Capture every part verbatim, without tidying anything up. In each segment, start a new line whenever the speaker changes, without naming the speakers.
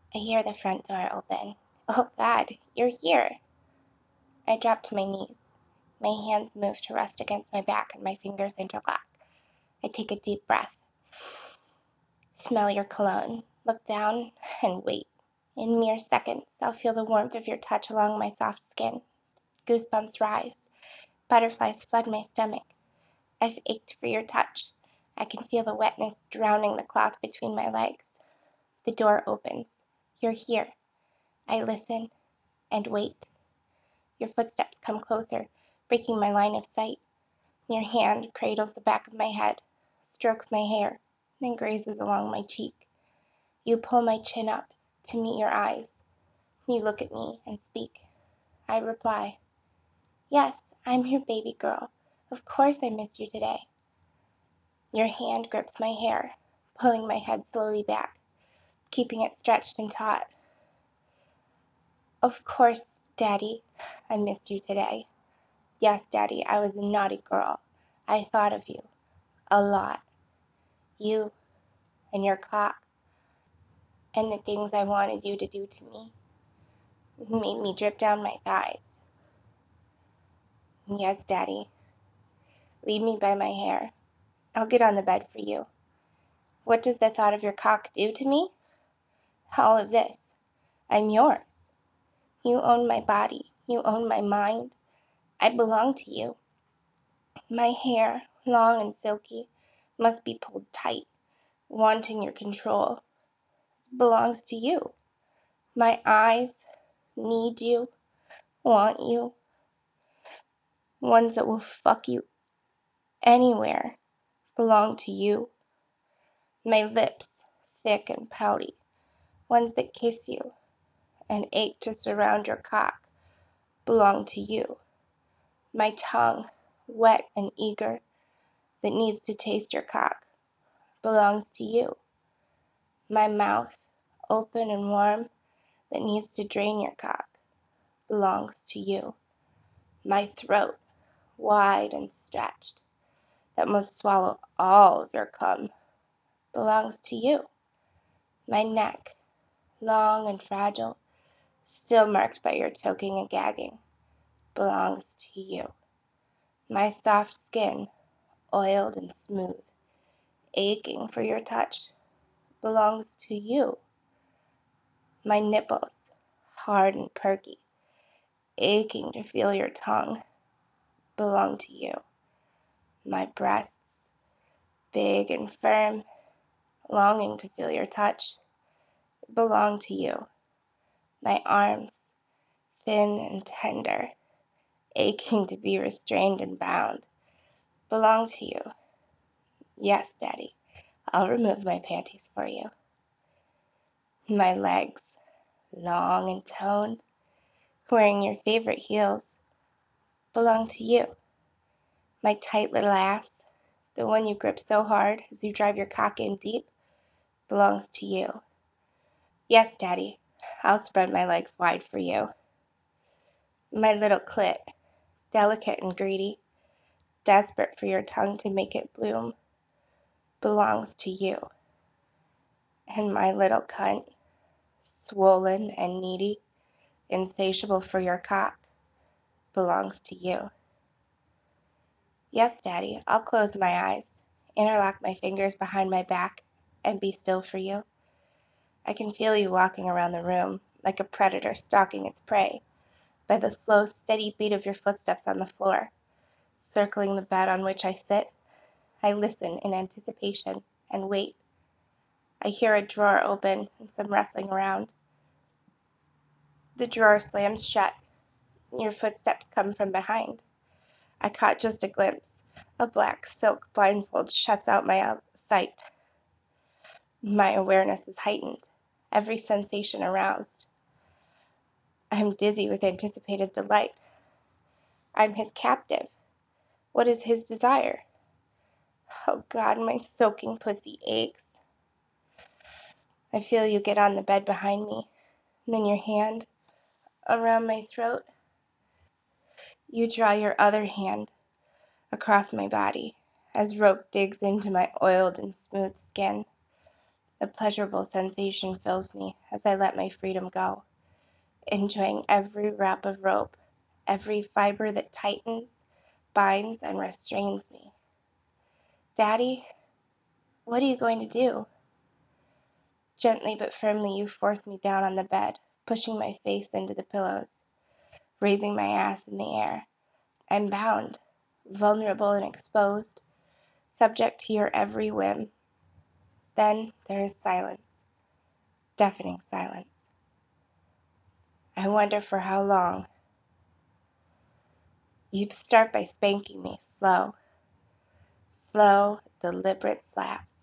I hear the front door open. Oh God, you're here. I drop to my knees. My hands move to rest against my back and my fingers interlock. I take a deep breath. Smell your cologne. Look down and wait. In mere seconds, I'll feel the warmth of your touch along my soft skin. Goosebumps rise. Butterflies flood my stomach. I've ached for your touch. I can feel the wetness drowning the cloth between my legs. The door opens. You're here. I listen and wait. Your footsteps come closer, breaking my line of sight. Your hand cradles the back of my head, strokes my hair, then grazes along my cheek. You pull my chin up to meet your eyes. You look at me and speak. I reply, yes, I'm your baby girl. Of course I missed you today. Your hand grips my hair, pulling my head slowly back, keeping it stretched and taut. Of course, Daddy, I missed you today. Yes, Daddy, I was a naughty girl. I thought of you. A lot. You and your clock. And the things I wanted you to do to me. Made me drip down my thighs. Yes, Daddy. Lead me by my hair. I'll get on the bed for you. What does the thought of your cock do to me? All of this. I'm yours. You own my body. You own my mind. I belong to you. My hair, long and silky, must be pulled tight, wanting your control. It belongs to you. My eyes need you, want you. Ones that will fuck you anywhere belong to you. My lips, thick and pouty, ones that kiss you and ache to surround your cock, belong to you. My tongue, wet and eager, that needs to taste your cock, belongs to you. My mouth, open and warm, that needs to drain your cock, belongs to you. My throat, wide and stretched, that must swallow all of your cum, belongs to you. My neck, long and fragile, still marked by your choking and gagging, belongs to you. My soft skin, oiled and smooth, aching for your touch, belongs to you. My nipples, hard and perky, aching to feel your tongue, belong to you. My breasts, big and firm, longing to feel your touch, belong to you. My arms, thin and tender, aching to be restrained and bound, belong to you. Yes, Daddy, I'll remove my panties for you. My legs, long and toned, wearing your favorite heels, belong to you. My tight little ass, the one you grip so hard as you drive your cock in deep, belongs to you. Yes, Daddy, I'll spread my legs wide for you. My little clit, delicate and greedy, desperate for your tongue to make it bloom, belongs to you. And my little cunt, swollen and needy, insatiable for your cock, belongs to you. Yes, Daddy, I'll close my eyes, interlock my fingers behind my back, and be still for you. I can feel you walking around the room, like a predator stalking its prey, by the slow, steady beat of your footsteps on the floor. Circling the bed on which I sit, I listen in anticipation and wait. I hear a drawer open and some rustling around. The drawer slams shut. Your footsteps come from behind. I caught just a glimpse. A black silk blindfold shuts out my sight. My awareness is heightened, every sensation aroused. I'm dizzy with anticipated delight. I'm his captive. What is his desire? Oh God, my soaking pussy aches. I feel you get on the bed behind me, and then your hand around my throat. You draw your other hand across my body as rope digs into my oiled and smooth skin. A pleasurable sensation fills me as I let my freedom go, enjoying every wrap of rope, every fiber that tightens, binds, and restrains me. Daddy, what are you going to do? Gently but firmly you force me down on the bed, pushing my face into the pillows, raising my ass in the air. I'm bound, vulnerable and exposed, subject to your every whim. Then there is silence, deafening silence. I wonder for how long. You start by spanking me slow, slow, deliberate slaps.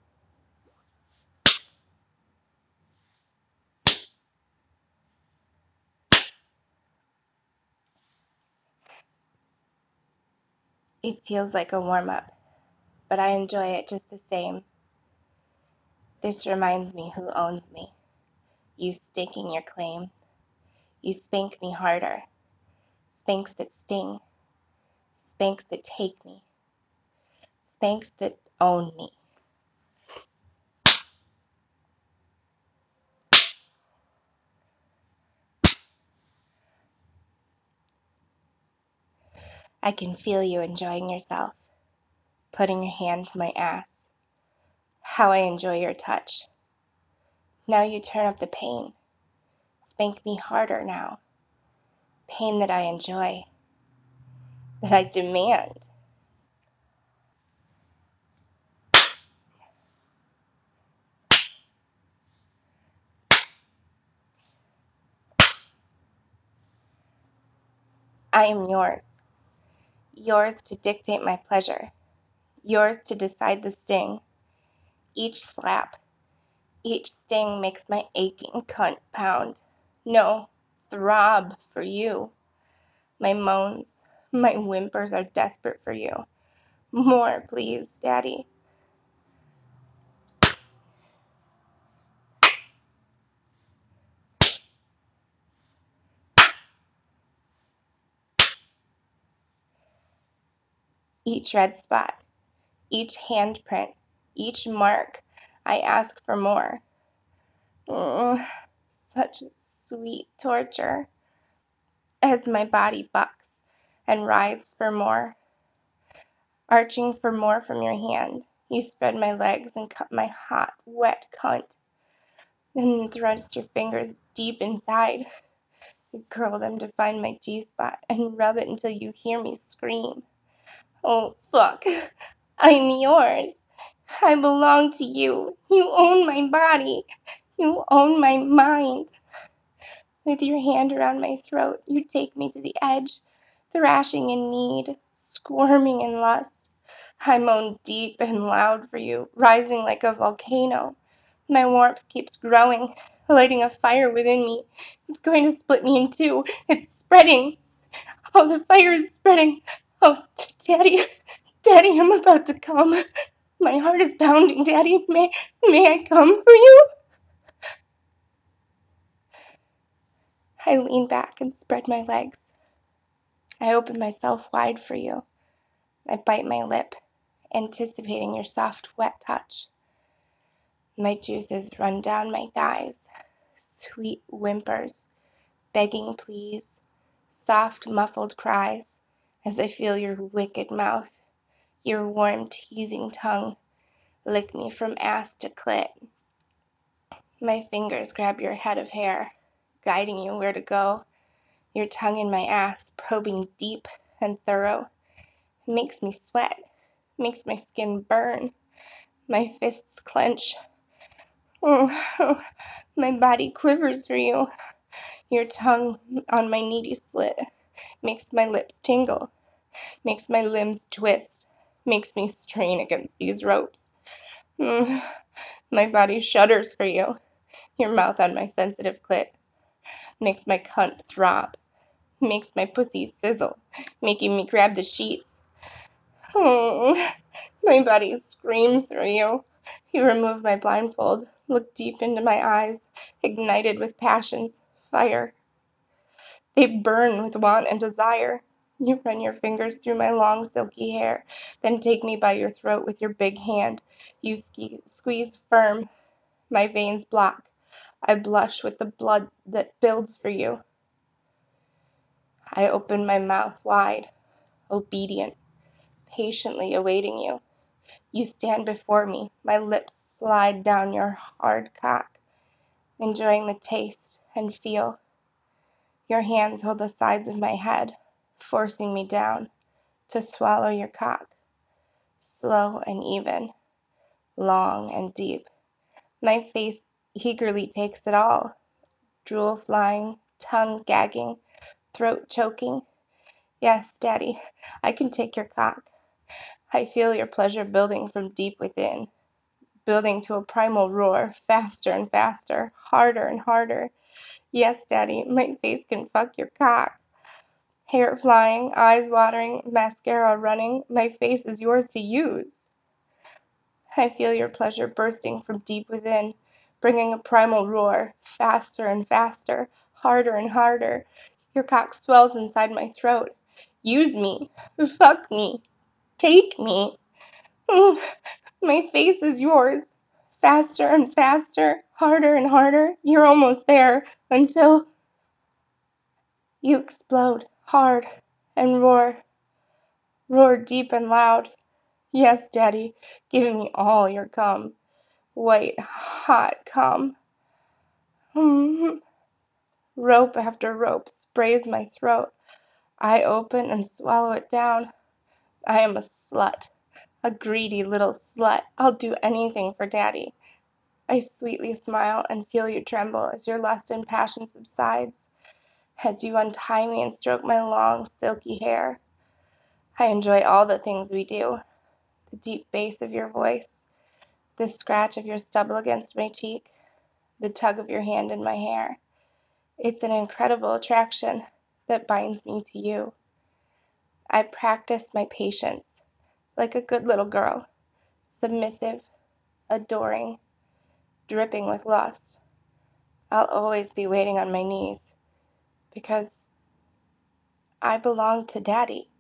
It feels like a warm-up, but I enjoy it just the same. This reminds me who owns me. You staking your claim. You spank me harder. Spanks that sting. Spanks that take me. Spanks that own me. I can feel you enjoying yourself, putting your hand to my ass. How I enjoy your touch. Now you turn up the pain. Spank me harder now. Pain that I enjoy, that I demand. I am yours. Yours to dictate my pleasure. Yours to decide the sting. Each slap, each sting makes my aching cunt pound. No, throb for you. My moans, my whimpers are desperate for you. More, please, Daddy. Each red spot, each handprint, each mark, I ask for more. Mm, such sweet torture. As my body bucks and writhes for more, arching for more from your hand, you spread my legs and cut my hot, wet cunt. Then thrust your fingers deep inside. You curl them to find my G-spot and rub it until you hear me scream. Oh, fuck. I'm yours. I belong to you. You own my body. You own my mind. With your hand around my throat, you take me to the edge, thrashing in need, squirming in lust. I moan deep and loud for you, rising like a volcano. My warmth keeps growing, lighting a fire within me. It's going to split me in two. It's spreading. Oh, the fire is spreading. Oh, Daddy, Daddy, I'm about to come. My heart is pounding, Daddy. May, may I come for you? I lean back and spread my legs. I open myself wide for you. I bite my lip, anticipating your soft, wet touch. My juices run down my thighs, sweet whimpers, begging pleas, soft, muffled cries, as I feel your wicked mouth, your warm, teasing tongue, lick me from ass to clit. My fingers grab your head of hair, guiding you where to go, your tongue in my ass, probing deep and thorough. It makes me sweat, makes my skin burn, my fists clench. Oh, oh, my body quivers for you. Your tongue on my needy slit makes my lips tingle, makes my limbs twist, makes me strain against these ropes. Mm, my body shudders for you. Your mouth on my sensitive clit makes my cunt throb, makes my pussy sizzle, making me grab the sheets. Oh, my body screams through you. You remove my blindfold, look deep into my eyes, ignited with passion's fire. They burn with want and desire. You run your fingers through my long, silky hair, then take me by your throat with your big hand. You ski- squeeze firm, My veins block. I blush with the blood that builds for you. I open my mouth wide, obedient, patiently awaiting you. You stand before me, my lips slide down your hard cock, enjoying the taste and feel. Your hands hold the sides of my head, forcing me down to swallow your cock, slow and even, long and deep. My face eagerly takes it all, drool flying, tongue gagging, throat choking. Yes, Daddy, I can take your cock. I feel your pleasure building from deep within, building to a primal roar, faster and faster, harder and harder. Yes, Daddy, my face can fuck your cock. Hair flying, eyes watering, mascara running, my face is yours to use. I feel your pleasure bursting from deep within, bringing a primal roar, faster and faster, harder and harder. Your cock swells inside my throat. Use me. Fuck me. Take me. My face is yours. Faster and faster, harder and harder. You're almost there until you explode hard and roar. Roar deep and loud. Yes, Daddy, give me all your cum. White, hot cum. Rope after rope sprays my throat. I open and swallow it down. I am a slut. A greedy little slut. I'll do anything for Daddy. I sweetly smile and feel you tremble as your lust and passion subsides, as you untie me and stroke my long, silky hair. I enjoy all the things we do. The deep bass of your voice, the scratch of your stubble against my cheek, the tug of your hand in my hair. It's an incredible attraction that binds me to you. I practice my patience, like a good little girl, submissive, adoring, dripping with lust. I'll always be waiting on my knees, because I belong to Daddy.